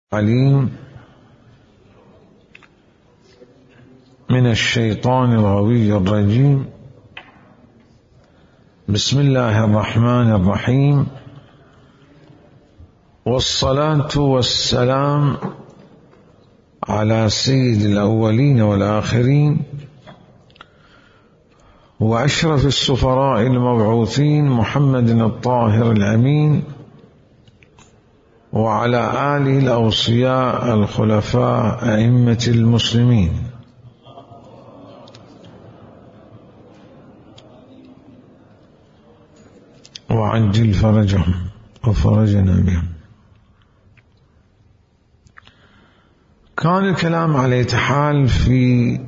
عليم من الشيطان الغوي الرجيم. بسم الله الرحمن الرحيم، والصلاة والسلام على سيد الأولين والآخرين وأشرف السفراء المبعوثين محمد الطاهر الأمين، وعلى آله الأوصياء الخلفاء أئمة المسلمين. وعجل فرجهم وفرجنا بهم. كان الكلام على حال في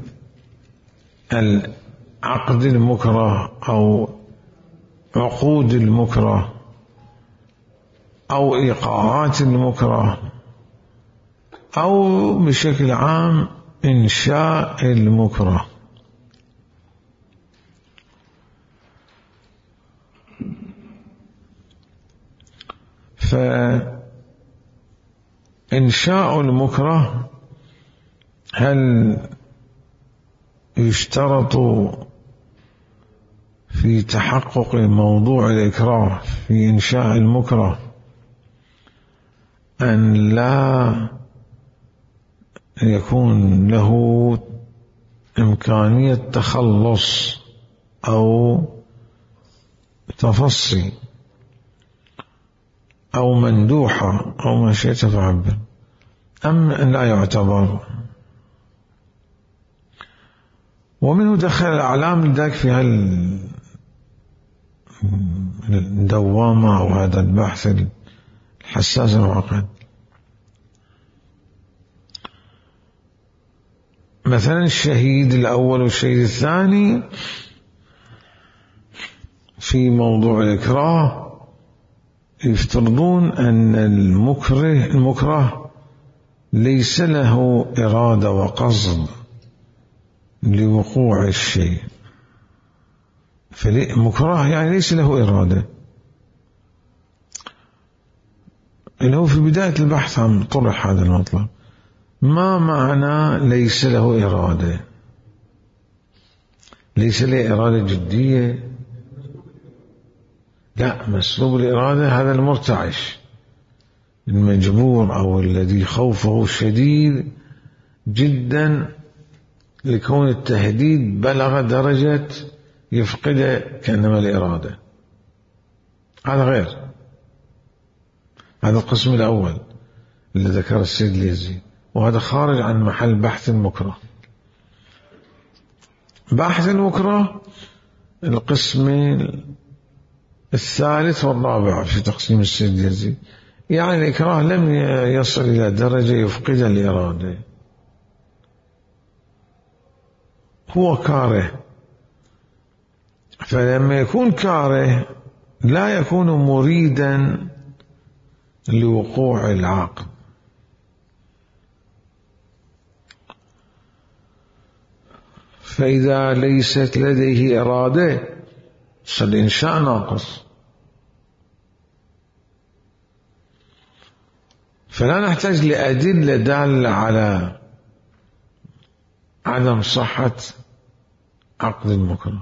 العقد المكره أو عقود المكره أو إيقاعات المكره أو بشكل عام إنشاء المكره. فإنشاء المكره هل يشترط في تحقق موضوع الإكراه في إنشاء المكره أن لا يكون له إمكانية تخلص أو تفصي أو مندوحة أو ما شئت فعبر، أم أن لا يعتبر؟ ومنه دخل الأعلام ذاك في الدوامة أو هذا البحث الحساس المعقد. مثلا الشهيد الأول والشهيد الثاني في موضوع الإكراه يفترضون أن المكره ليس له إرادة وقصد لوقوع الشيء، فالمكره يعني ليس له إرادة. إنه في بداية البحث عن طرح هذا المطلب، ما معنى ليس له إرادة؟ ليس له إرادة جدية؟ لا، مسلوب الإرادة هذا المرتعش المجبور أو الذي خوفه شديد جدا لكون التهديد بلغ درجة يفقد كأنما الإرادة. هذا غير، هذا القسم الأول اللي ذكر السيد اليزيد، وهذا خارج عن محل بحث المكره. بحث المكره القسم الثالث والرابع في تقسيم السيد اليزيد، يعني الإكراه لم يصل إلى درجة يفقد الإرادة، هو كاره. فلما يكون كاره لا يكون مريدا لوقوع العقد. فإذا ليست لديه إرادة فالإنشاء ناقص، فلا نحتاج لأدلة دالة على عدم صحة عقد المكره.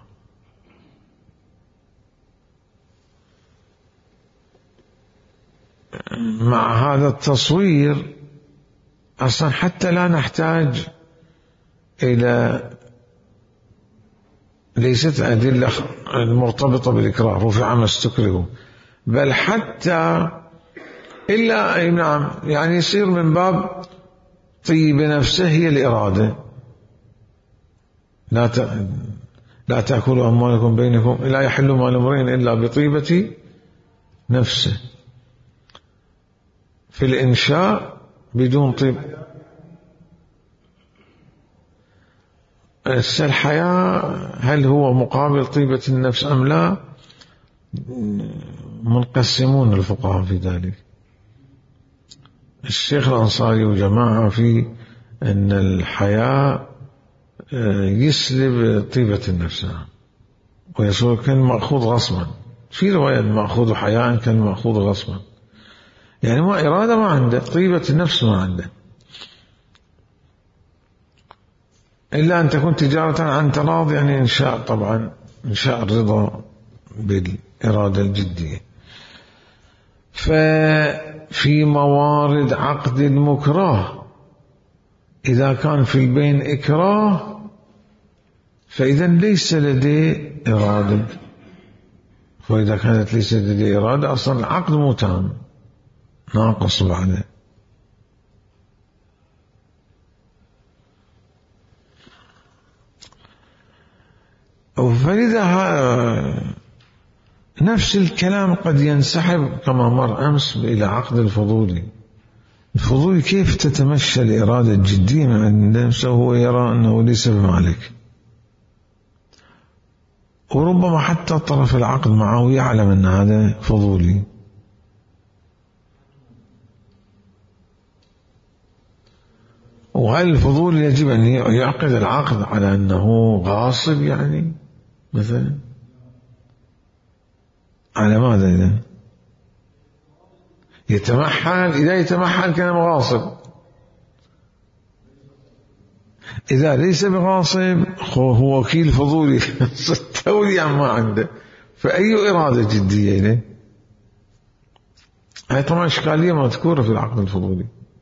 مع هذا التصوير أصلا حتى لا نحتاج إلى، ليست أدلة المرتبطة بالإكراه رفع ما استكره، بل حتى إلا نعم يعني يصير من باب طيب نفسه هي الإرادة. لا تأكلوا أموالكم بينكم، لا يحل مال امرئ إلا بطيبة نفسه. في الإنشاء بدون طيب الحياة هل هو مقابل طيبة النفس أم لا؟ منقسمون الفقهاء في ذلك. الشيخ الأنصاري وجماعة في أن الحياة يسلب طيبة النفس ويصير كان مأخوذ غصبا، في رواية مأخوذ حياء كان مأخوذ غصبا، يعني ما إرادة ما عنده، طيبة النفس ما عنده، إلا أن تكون تجارة عن تراض، يعني إنشاء طبعا إنشاء الرضا بالإرادة الجدية. ففي موارد عقد المكره إذا كان في البين إكراه فإذا ليس لديه إرادة، وإذا كانت ليس لديه إرادة أصلا العقد مو تام، ناقص بعده. فلذا نفس الكلام قد ينسحب كما مر أمس إلى عقد الفضولي. الفضولي كيف تتمشى الإرادة الجدية مع نفسه وهو يرى أنه ليس بمالك، وربما حتى طرف العقد معه يعلم أن هذا فضولي. وهل الفضول يجب أن يعقد العقد على أنه غاصب يعني مثلا؟ على ماذا إذا يتمحل؟ إذا يتمحل كان غاصب. إذا ليس بغاصب هو وكيل فضولي تولي عن ما عنده، فأي إرادة جدية إليه؟ هذه طبعا إشكالية مذكورة في العقد الفضولي.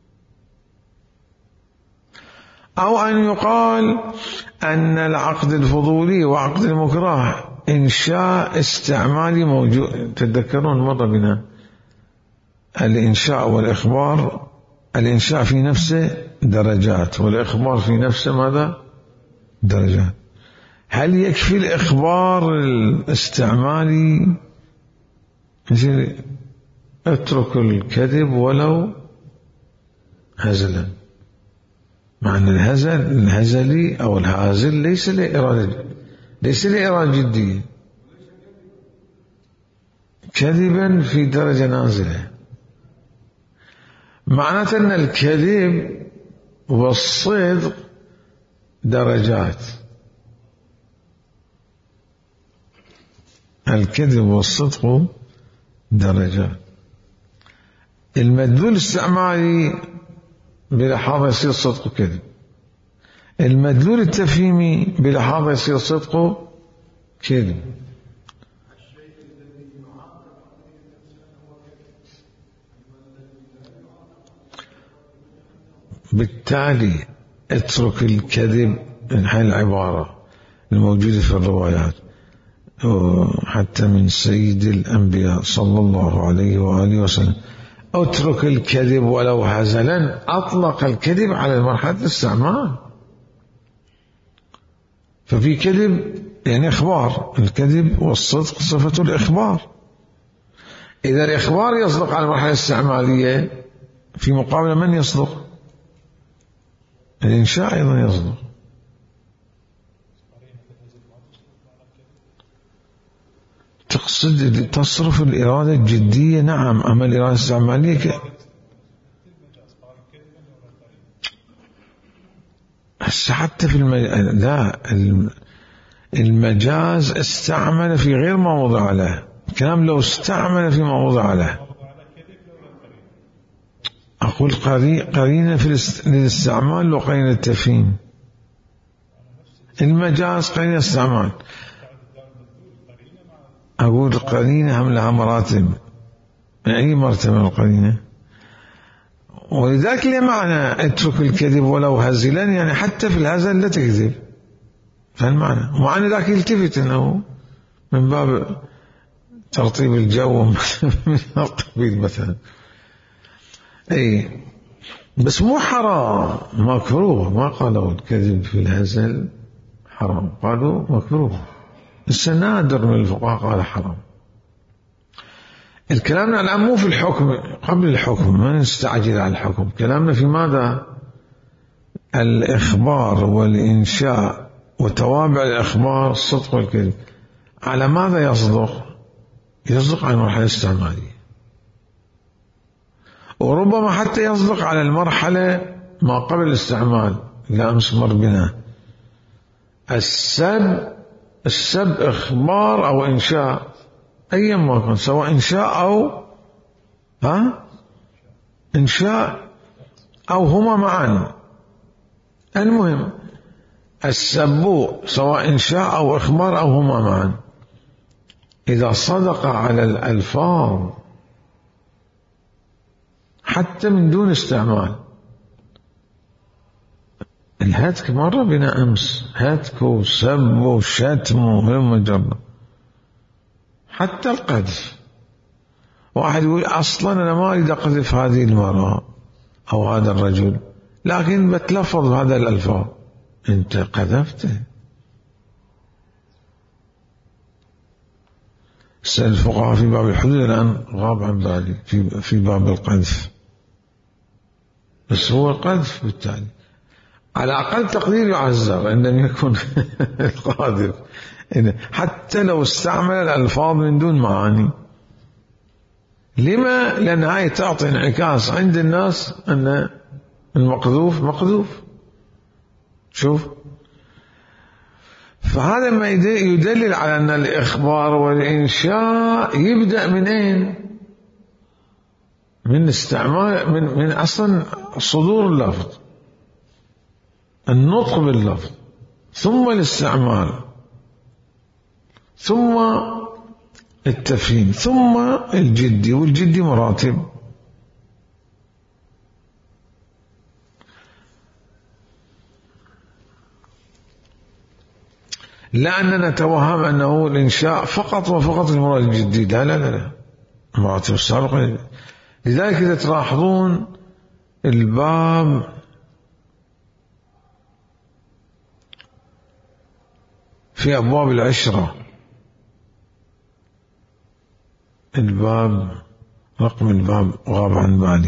أو أن يقال أن العقد الفضولي وعقد المكره إنشاء استعمالي موجود. تتذكرون مرة بنا الإنشاء والإخبار، الإنشاء في نفسه درجات والإخبار في نفسه ماذا؟ درجات. هل يكفي الإخبار الاستعمالي مثل اترك الكذب ولو هزلا، مع أن الهزلي أو الهازل ليس لإرادة جدية، كذبا في درجة نازلة. معناته أن الكذب والصدق درجات، الكذب والصدق درجات. المدلول الاستعمالي بلحاظة يصير صدق كذب، المدلول التفهيمي بلحاظة يصير صدق كذب. بالتالي اترك الكذب من هاي العبارة الموجودة في الروايات حتى من سيد الأنبياء صلى الله عليه وآله وسلم، اترك الكذب ولو هزلا، أطلق الكذب على مرحلة الاستعمال. ففي كذب يعني إخبار، الكذب والصدق صفة الإخبار. إذا الإخبار يصدق على المرحلة الاستعمالية في مقابل من يصدق؟ الإنشاء أيضا يصدق. تقصد تصرف الإرادة الجدية؟ نعم. أما الإرادة الاستعمالية حتى في لا، المجاز استعمل في غير ما وضع له. الكلام لو استعمل في ما وضع له، أقول قرينة في الاستعمال وقرينة التفهيم. المجاز قرينة استعمال، أقول قرينة هم لها مراتب، أي مرتبة القرينة. ولذلك معنى اترك الكذب ولو هزلا، يعني حتى في الهزل لا تكذب، فالمعنى ومعنى ذاك يلتفت أنه من باب ترطيب الجو من القبيل مثلا. أي بس مو حرام، مكروه. ما قالوا الكذب في الهزل حرام، قالوا مكروه. السنادر من الفقهاء قال حرام. الكلامنا الآن مو في الحكم، قبل الحكم، ما نستعجل على الحكم. كلامنا في ماذا؟ الإخبار والإنشاء وتوابع الإخبار، الصدق والكذب، على ماذا يصدق؟ يصدق على المرحلة الاستعمالية، وربما حتى يصدق على المرحلة ما قبل الاستعمال. لا أمس مر بنا السب إخبار أو إنشاء، أيا ما كان، سواء إنشاء أو إنشاء أو هما معا. المهم السب سواء إنشاء أو إخبار أو هما معا إذا صدق على الألفاظ حتى من دون استعمال. الهتك مرة بنا أمس، هتك وسب وشتم ومجرد، حتى القذف. واحد يقول أصلا أنا ما أريد أقذف هذه المرأة أو هذا الرجل، لكن بتلفظ هذا الألفاظ، أنت قذفته. سأل الفقهاء في باب الحدود الآن غاب عن بالي في باب القذف، بس هو القذف بالتالي على أقل تقدير يعذر أن لم يكن القاذف حتى لو استعمل الألفاظ من دون معاني. لما؟ لأن هاي تعطي انعكاس عند الناس أن المقذوف مقذوف. شوف، فهذا ما يدلل على أن الإخبار والإنشاء يبدأ من أين؟ من استعمال، من أصلا صدور اللفظ، النطق باللفظ، ثم الاستعمال، ثم التفهيم، ثم الجدي، والجدي مراتب. لا أننا نتوهم أنه الإنشاء فقط وفقط المراد الجدي، لا لا لا، مراتب السابقة. لذلك إذا تلاحظون الباب في أبواب العشرة، الباب رقم الباب غاب عن بالي،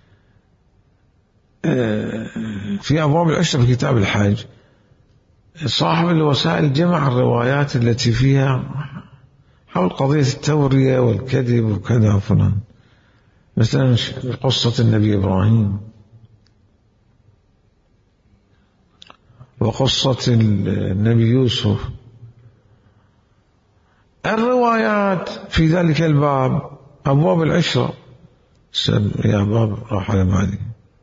في أبواب العشرة في كتاب الحج، صاحب الوسائل جمع الروايات التي فيها حول قضية التورية والكذب وكذا وفلان، مثلا قصة النبي إبراهيم وقصة النبي يوسف. الروايات في ذلك الباب أبواب العشرة، يا باب راح على بالي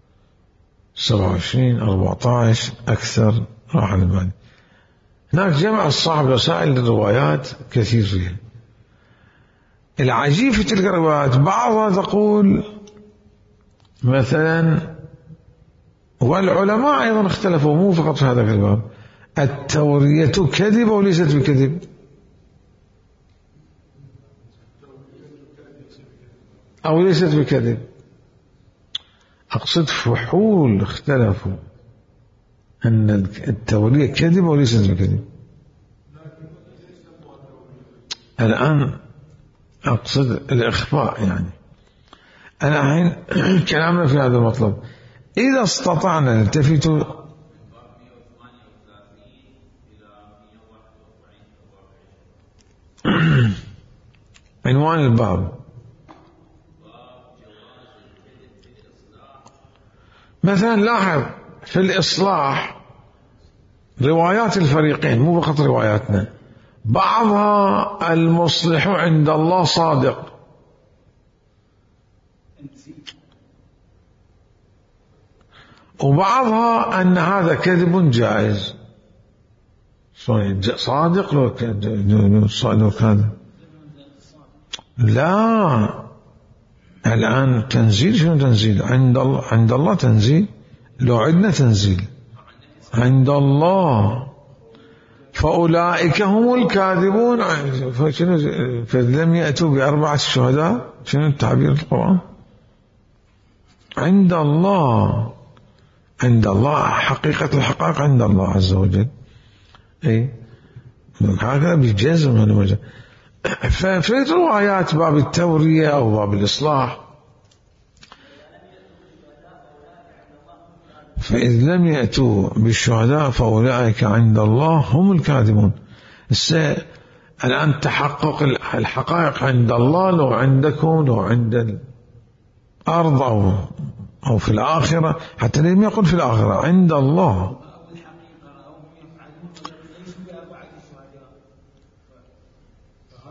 27 14 أكثر راح على بالي. هناك جمع الصاحب وسائل الروايات كثير فيها. العجيب في تلك الروايات بعضها تقول مثلا، والعلماء أيضا اختلفوا مو فقط في هذا الباب، التورية كذب أو ليست بكذب؟ أو ليست بكذب؟ أقصد فحول اختلفوا أن التورية كذب أو ليست بكذب. الآن أقصد الإخفاء، يعني الآن كلامنا في هذا المطلب. إذا استطعنا نلتفت عنوان الباب مثلا، لاحظ في الإصلاح روايات الفريقين مو فقط رواياتنا، بعضها المصلح عند الله صادق، وبعضها أن هذا كذب جائز. صادق لو كان لا. الآن تنزيل، شنو تنزيل؟ عند الله تنزيل، لو عندنا تنزيل عند الله فأولئك هم الكاذبون. فلم يأتوا بأربعة شهداء، شنو التعبير القرآن؟ عند الله، عند الله حقيقة الحقائق عند الله عز وجل. أي هذا بجزم هذا وجه. ففي روايات باب التورية أو باب الإصلاح، فإذ لم يأتوا بالشهداء فأولئك عند الله هم الكاذبون. الآن تحقق الحقائق عند الله، لو عندكم، لو عند الأرض أو في الآخرة، حتى لم يقل في الآخرة، عند الله.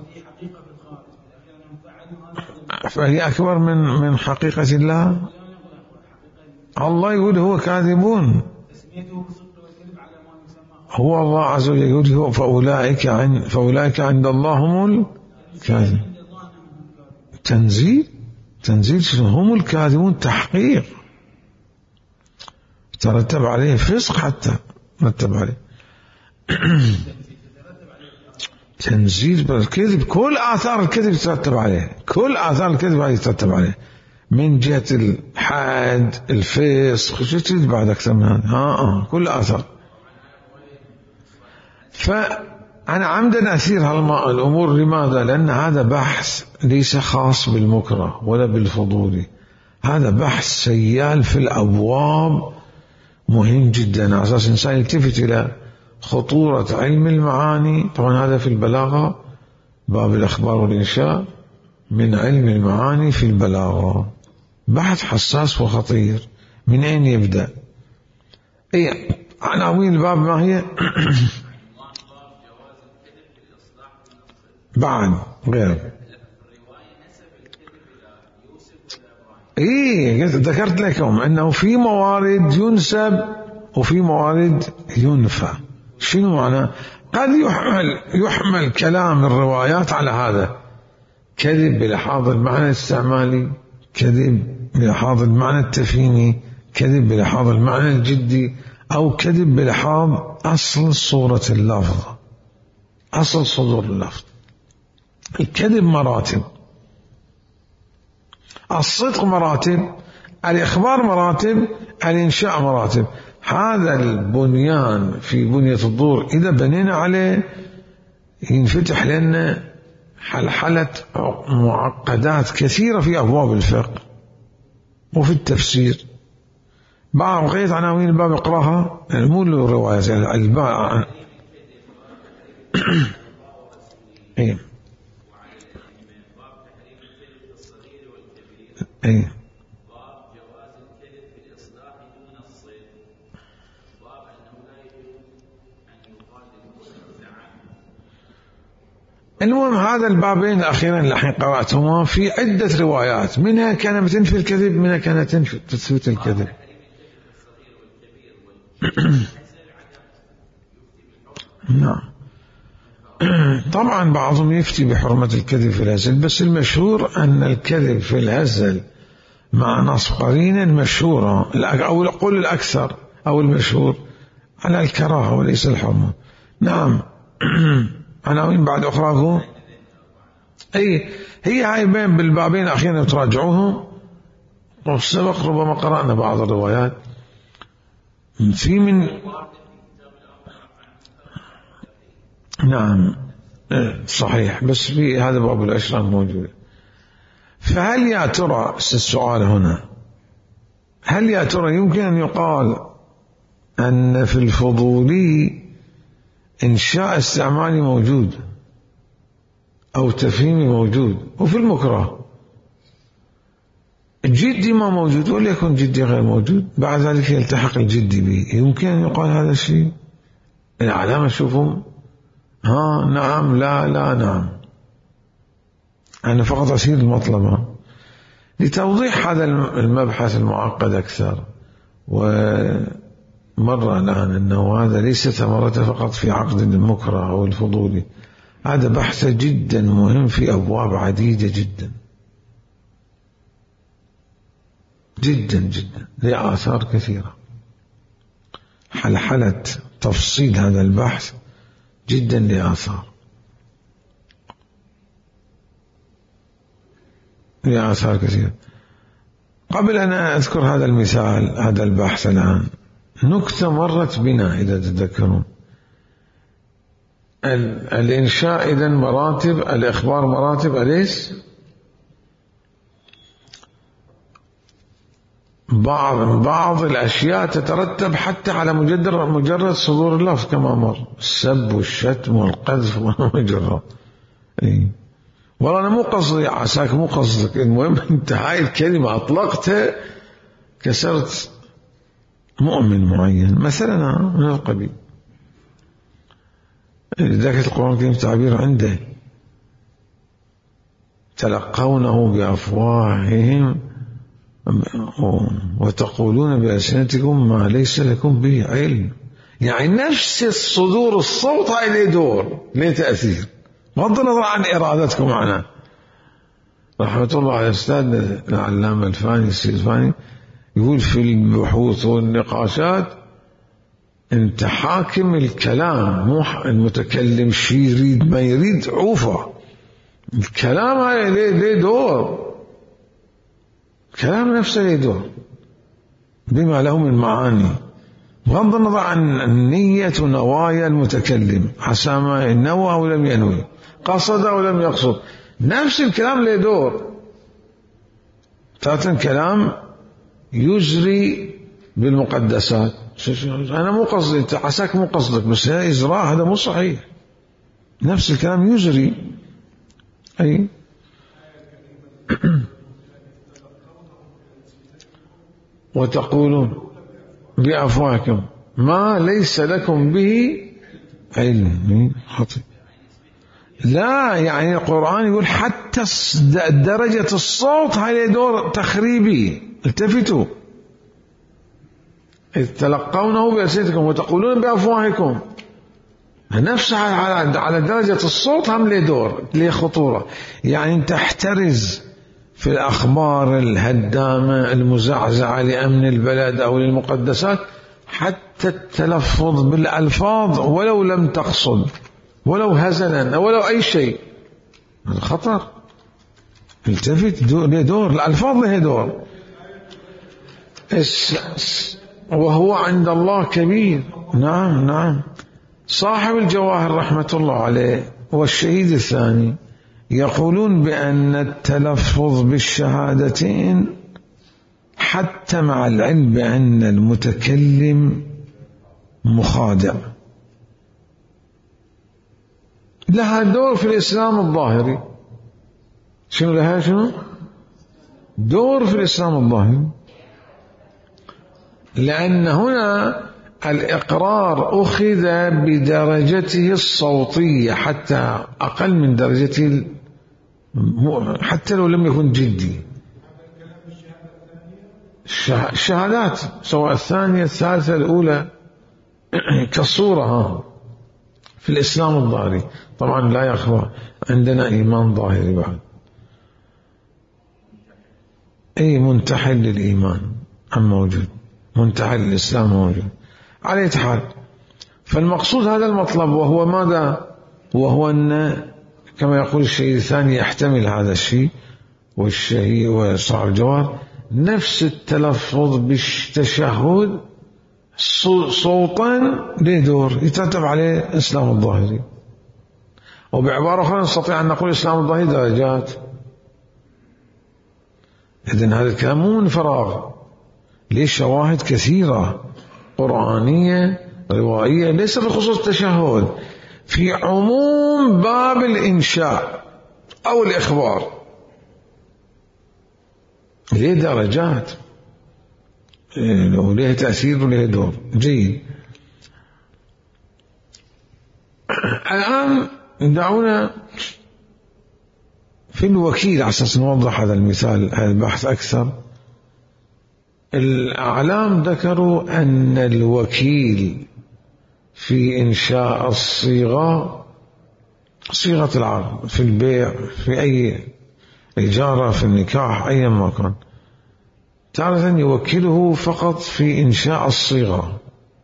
فهي أكبر من حقيقة الله. الله يقول هو كاذبون، هو الله عز وجل يقول فأولئك عند الله هم الكاذبون. تنزيل شنو؟ هم الكاذبون تحقيق، ترتب عليه فسق حتى ترتب عليه تنزيل بالكذب. كل آثار الكذب ترتب عليه، كل آثار الكذب ترتب عليه، من جهة الحد الفسق شو تريد بعد أكثر من هذا؟ كل آثار. فأنا عمدا أثير الأمور. لماذا؟ لأن هذا بحث ليس خاص بالمكره ولا بالفضولي، هذا بحث سيال في الأبواب مهم جدا، على أساس الإنسان يلتفت إلى خطورة علم المعاني. طبعا هذا في البلاغة، باب الأخبار والإنشاء من علم المعاني في البلاغة، بحث حساس وخطير. من أين يبدأ؟ عناوين الباب ما هي؟ بعد غير ذكرت لكم أنه في موارد ينسب وفي موارد ينفى. شنو معنى؟ قد يحمل كلام الروايات على هذا، كذب بلحاظ المعنى الاستعمالي، كذب بلحاظ المعنى التفهيمي، كذب بلحاظ المعنى الجدي، أو كذب بلحاظ أصل صورة اللفظ، أصل صدور اللفظ. الكذب مراتب، الصدق مراتب، الإخبار مراتب، الإنشاء مراتب. هذا البنيان في بنية الدور إذا بنينا عليه ينفتح لنا حلحلة معقدات كثيرة في أبواب الفقه وفي التفسير. بعض بقية عناوين الباب اقراها، مو الروايات الباب. المهم هذا البابين الأخيرين اللي الحين قرأتهما في عدة روايات، منها كانت تنفي الكذب، منها كانت تثبت الكذب. نعم طبعا بعضهم يفتي بحرمة الكذب في الهزل، بس المشهور أن الكذب في الهزل مع نص قرينة مشهورة، أو قول الأكثر أو المشهور على الكراهة وليس الحرمة. نعم عناوين بعد أخرى. هي هاي بين بالبابين أخيرا تراجعوهم، والسبق ربما قرأنا بعض الروايات في من. نعم صحيح، بس في هذا باب الأشرام موجود. فهل يا ترى السؤال هنا، هل يا ترى يمكن أن يقال أن في الفضولي إنشاء استعمالي موجود أو تفهيمي موجود، وفي المكره الجدي ما موجود، وليكن جدي غير موجود، بعد ذلك يلتحق الجدي به؟ يمكن أن يقال هذا الشيء؟ العلامة شوفهم نعم لا نعم. أنا فقط أسير المطلبة لتوضيح هذا المبحث المعقد أكثر. ومر الآن أنه هذا ليس ثمرته فقط في عقد المكره أو الفضولي، هذا بحث جدا مهم في أبواب عديدة جدا جدا جدا، لآثار كثيرة. حلحلة تفصيل هذا البحث جدا لآثار كثيرة. قبل أن أذكر هذا المثال، هذا البحث الآن، نكتة مرت بنا إذا تذكرون. الإنشاء إذن مراتب، الإخبار مراتب، أليس؟ بعض الأشياء تترتب حتى على مجرد صدور اللفظ كما مر، السب والشتم والقذف ومجرد. والله أنا مو قصدي، عساك مو قصدك، المهم أنت هاي الكلمة أطلقتها كسرت مؤمن معين مثلا من القبيل. ذاك القرآن الكريم تعبير عنده تلقونه بأفواههم، وتقولون بألسنتكم ما ليس لكم به علم. يعني نفس الصدور الصوت هاي له دور، له تأثير، بغض النظر عن إرادتكم عنه. رحمة الله على أستاذنا العلامة الفاني السيد الفاني يقول في البحوث والنقاشات: انت حاكم الكلام، مو المتكلم شي يريد ما يريد عوفه. الكلام هاي ليه دور، الكلام نفسه ليه دور بما له من معاني، بغض النظر عن النية ونوايا المتكلم، عسى ما نوى أو لم ينوي، قصد أو لم يقصد، نفس الكلام له دور. تاتن كلام يجري بالمقدسات، أنا مو قصدي، عساك مو قصدك، بس هذا إجراء، هذا مو صحيح. نفس الكلام يجري. أي وتقولون بأفواهكم ما ليس لكم به علم. خطير. لا، يعني القرآن يقول حتى درجة الصوت هاي دور تخريبي. التفتوا، إذ تلقونه بألسنتكم وتقولون بأفواهكم، نفسها على درجة الصوت هم له دور، له خطورة. يعني أنت احترز في الأخبار الهدامة المزعزعة لأمن البلد أو للمقدسات، حتى التلفظ بالألفاظ ولو لم تقصد، ولو هزلا ولو أي شيء، هذا خطر. التفت، له دور، الألفاظ له دور. وهو عند الله كبير. نعم نعم. صاحب الجواهر رحمة الله عليه والشهيد الثاني يقولون بأن التلفظ بالشهادتين حتى مع العلم بأن المتكلم مخادع لها دور في الإسلام الظاهري. شنو لها؟ شنو دور في الإسلام الظاهري؟ لأن هنا الإقرار أخذ بدرجته الصوتية، حتى أقل من درجته، حتى لو لم يكن جدي. الشهادات سواء الثانية الثالثة الأولى كالصورة في الإسلام الظاهري. طبعا لا يخفى عندنا إيمان ظاهري بعد، أي منتحل للإيمان أم موجود، منتحل للإسلام موجود على أي حال. فالمقصود هذا المطلب، وهو ماذا؟ وهو أن كما يقول الشيء الثاني يحتمل هذا الشيء، والشيء وصاحب الجوار نفس التلفظ بالتشهد صوتا له دور يترتب عليه الإسلام الظاهري. وبعبارة أخرى نستطيع أن نقول الإسلام الظاهري درجات. إذن هذا الكلام مو من فراغ، ليه شواهد كثيرة قرآنية روائية، ليس بخصوص التشهد، في عموم باب الإنشاء أو الإخبار، ليه درجات وليه تأثير وليه دور. جيد. الآن دعونا في الوكيل على أساس نوضح هذا المثال، هذا البحث أكثر. الأعلام ذكروا أن الوكيل في إنشاء الصيغة، صيغة العقد في البيع، في أي إجارة، في النكاح، أيا ما كان، تارة يوكله فقط في إنشاء الصيغة،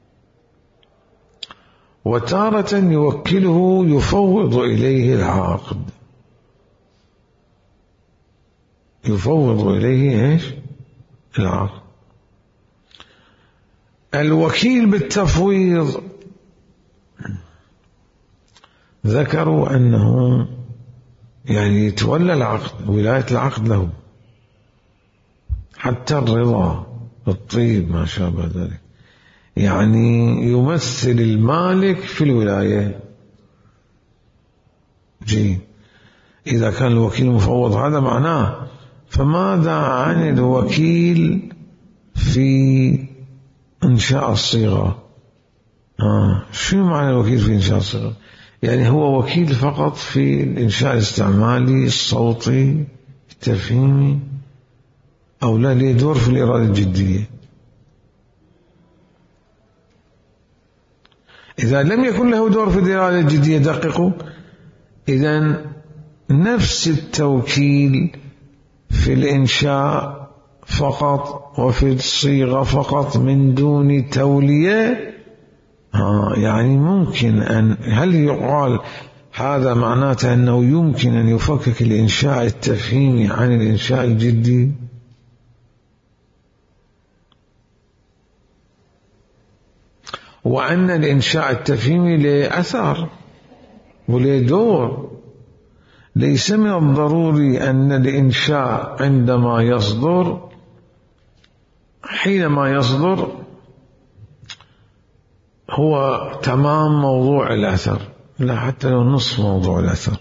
وتارة يوكله يفوض إليه العقد. يفوض إليه إيش؟ العقد. الوكيل بالتفويض ذكروا أنه يعني يتولى العقد، ولاية العقد له، حتى الرضا الطيب ما شابه ذلك، يعني يمثل المالك في الولاية. جيد. إذا كان الوكيل مفوض هذا معناه، فماذا عن الوكيل في إنشاء الصيغة؟ شو معنى الوكيل في إنشاء الصيغة؟ يعني هو وكيل فقط في الإنشاء الاستعمالي، الصوتي، التفهيمي، أو لا له دور في الإرادة الجدية؟ إذا لم يكن له دور في الإرادة الجدية دققوا، إذن نفس التوكيل في الإنشاء فقط وفي الصيغة فقط من دون تولية، يعني ممكن أن، هل يقال هذا معناته أنه يمكن أن يفكك الإنشاء التفهيمي عن الإنشاء الجدي؟ وأن الإنشاء التفهيمي له أثر وله دور. ليس من الضروري أن الإنشاء عندما يصدر، حينما يصدر هو تمام موضوع الأثر، لا، حتى لو نصف موضوع الأثر.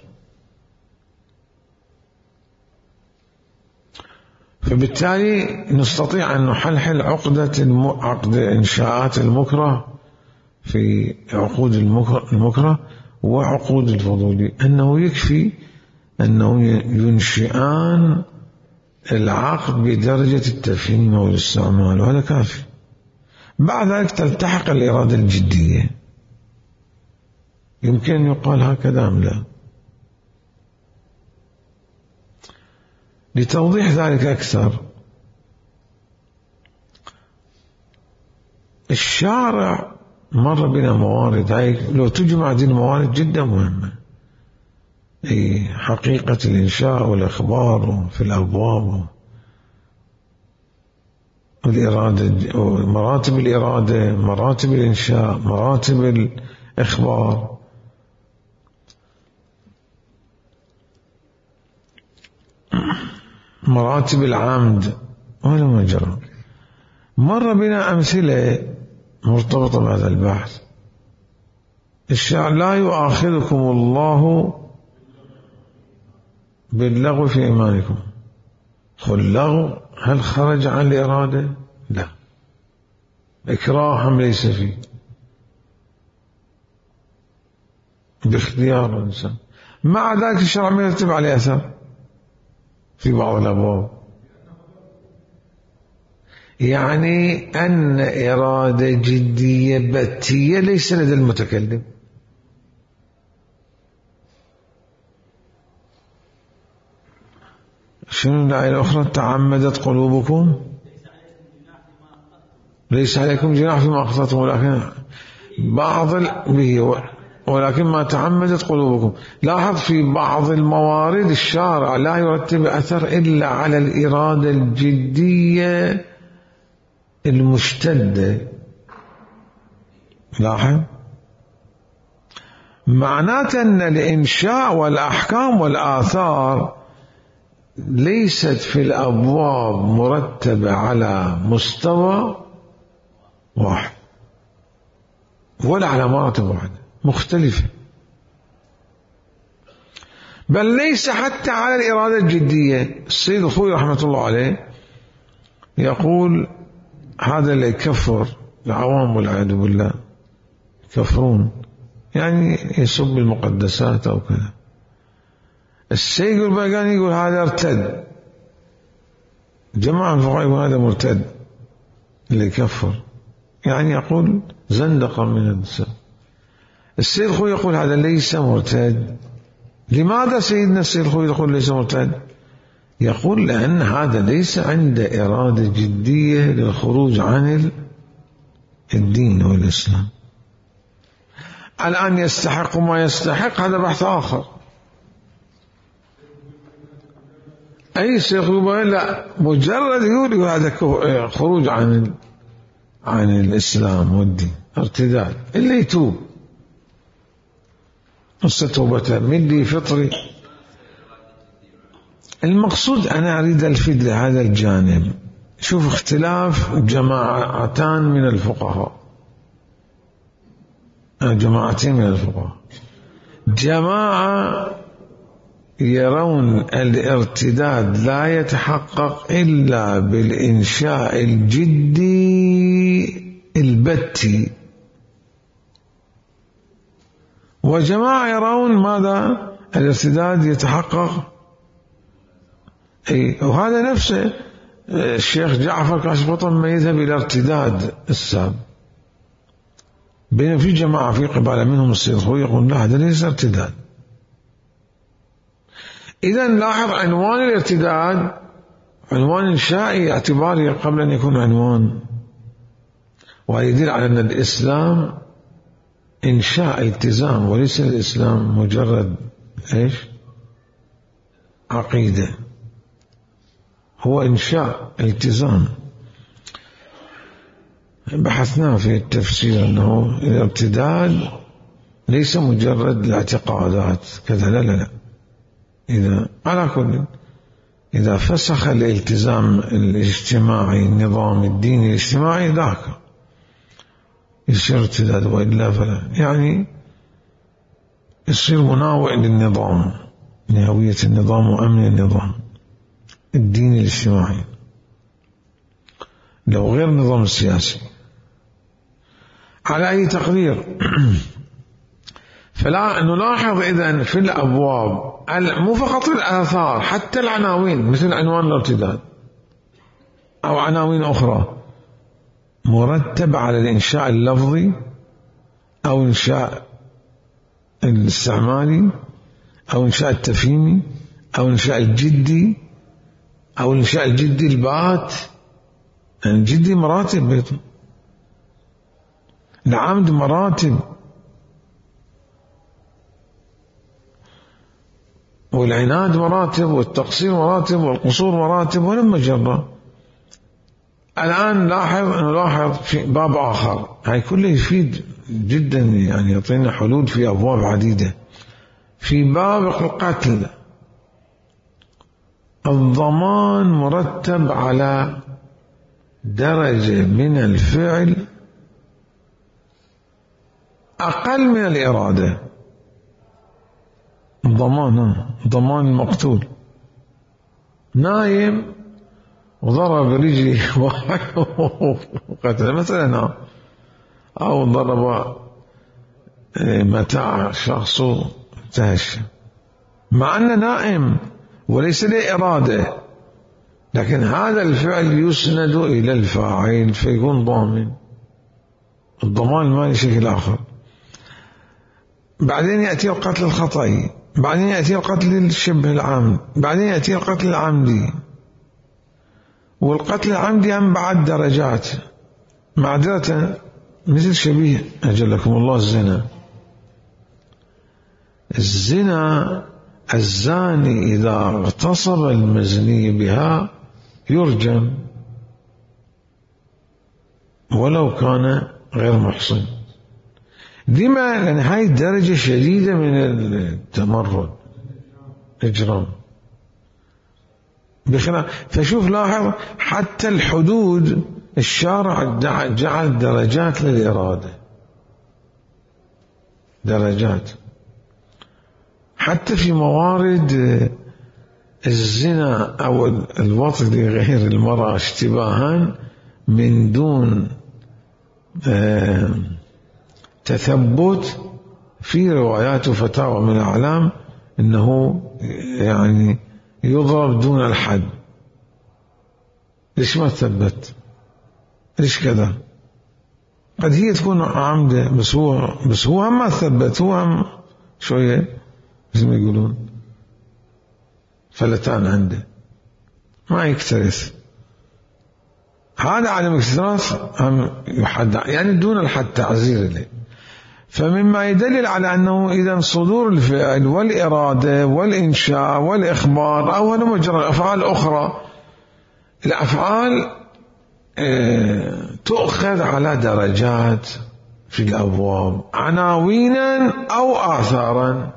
فبالتالي نستطيع أن نحلحل عقد إنشاءات المكره في عقود المكره وعقود الفضولي، أنه يكفي أنه ينشئان العقد بدرجة التفهيم والاستعمال، وهذا كافي. بعد ذلك تلتحق الإرادة الجدية. يمكن أن يقال هكذا أم لا؟ لتوضيح ذلك أكثر، الشارع مر بنا موارد، هاي لو تجمع هذه الموارد جدا مهمة، حقيقة الإنشاء والإخبار في الأبواب والإرادة، مراتب الإرادة، مراتب الإنشاء، مراتب الإخبار، مراتب العمد، وهذا ما جرى. مر بنا أمثلة مرتبطة بهذا البحث. الشارع لا يؤاخذكم الله باللغو في إيمانكم. اللغو هل خرج عن الإرادة؟ لا، إكراها ليس فيه، باختيار الإنسان. مع ذلك الشرع ما يرتب عليه أثر في بعض الأبواب، يعني أن إرادة جدية بتية ليس لدى المتكلم. شنو الآية الأخرى؟ تعمدت قلوبكم، ليس عليكم جناح فيما أخطأتم ولكن ما تعمدت قلوبكم. لاحظ في بعض الموارد الشارع لا يرتب أثر إلا على الإرادة الجدية المشتدة. لاحظ، معناته أن الإنشاء والأحكام والآثار ليست في الأبواب مرتبة على مستوى واحد ولا على مراتب واحدة، مختلفة، بل ليس حتى على الإرادة الجدية. السيد الخوي رحمة الله عليه يقول هذا اللي يكفر العوام والعياذ بالله، يكفرون يعني يسب المقدسات أو كذا. السيد الباقاني يقول هذا ارتد، جماعة الفقهاء يقول هذا مرتد اللي يكفر، يعني يقول زندقا من النساء. السيد الخوي يقول هذا ليس مرتد. لماذا سيدنا السيد الخوي يقول ليس مرتد؟ يقول لأن هذا ليس عنده إرادة جدية للخروج عن الدين والإسلام. الآن يستحق ما يستحق، هذا بحث آخر. أي شيخ لا، مجرد يقول هذا خروج عن الإسلام والدين، ارتداد، اللي يتوب قصة توبته من لي فطري. المقصود أنا أريد ألفت لهذا الجانب. شوف اختلاف جماعتان من الفقهاء، جماعتين من الفقهاء. جماعة يرون الارتداد لا يتحقق إلا بالإنشاء الجدي البتي، وجماعة يرون ماذا؟ الارتداد يتحقق. وهذا نفسه الشيخ جعفر كاشف الغطاء ما يذهب إلى ارتداد الساب، بينما في جماعة في قبالة منهم السيد الخوي يقول لا هذا ليس ارتداد. إذا لاحظ عنوان الارتداد عنوان إنشائي اعتباري قبل أن يكون عنوان، ويدل على أن الإسلام إنشاء التزام، وليس الإسلام مجرد عقيدة، هو إنشاء التزام. بحثنا في التفسير أنه الارتداد ليس مجرد الاعتقادات كذا، لا لا لا. إذا على كل إذا فسخ الالتزام الاجتماعي النظام الديني الاجتماعي ذاك يصير ارتداد، وإلا فلا، يعني يصير مناوئ للنظام، لهوية النظام وأمن النظام الديني الاجتماعي لو غير النظام السياسي. على أي تقدير فلا نلاحظ إذن في الأبواب مو فقط الآثار، حتى العناوين مثل عنوان الارتداد أو عناوين أخرى مرتب على الإنشاء اللفظي أو إنشاء الاستعمالي أو إنشاء التفهيمي أو إنشاء الجدي أو إنشاء الجدي البات. يعني الجدي مراتب بيته، العمد مراتب، والعناد مراتب، والتقصير مراتب، والقصور مراتب، ولما جرى. الآن نلاحظ في باب آخر، هاي كله يفيد جدا، يعني يعطينا حلول في أبواب عديدة. في باب القتل الضمان مرتب على درجة من الفعل أقل من الإرادة. ضمان المقتول نايم وضرب رجلي واحد وقتل مثلا، أو ضرب متاع شخص تهش، مع أنه نائم وليس له إرادة، لكن هذا الفعل يسند إلى الفاعل فيكون ضامن. الضمان المالي شكل آخر. بعدين يأتي القتل الخطأي، بعدين يأتي القتل الشبه العمد، بعدين يأتي القتل العمدي. والقتل العمدي هم بعد درجات، معذرة مثل شبيه أجلكم الله الزنا الزاني إذا اغتصب المزني بها يرجم ولو كان غير محصن. لما؟ لأن هاي درجة شديدة من التمرد، إجرام بخلاف. فشوف لاحظ حتى الحدود الشارع جعل درجات للإرادة، درجات حتى في موارد الزنا أو الوطء لغير المرأة اشتباها من دون تثبت. في روايات وفتاوى من الأعلام إنه يعني يضرب دون الحد. ليش ما تثبت؟ ليش كذا؟ قد هي تكون عمدة، بس هو هم ما ثبت، هو هم شوية زي ما يقولون فلتان عنده ما يكترث. هذا عدم اكتراث هم يحد، يعني دون الحد تعزير له. فمما يدلل على أنه إذا صدور الفعل والإرادة والإنشاء والإخبار أو مجرد الأفعال الأخرى، الأفعال تؤخذ على درجات في الأبواب، عناوينا أو آثارا.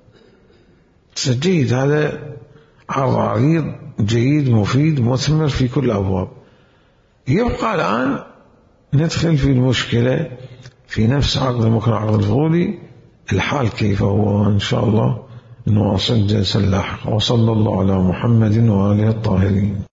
جيد، هذا عريض جيد مفيد مثمر في كل الأبواب. يبقى الآن ندخل في المشكلة في نفس عقد المكره عقد الفضولي، الحال كيف هو، إن شاء الله نواصل جلسة لاحقة. وصلى الله على محمد وآله الطاهرين.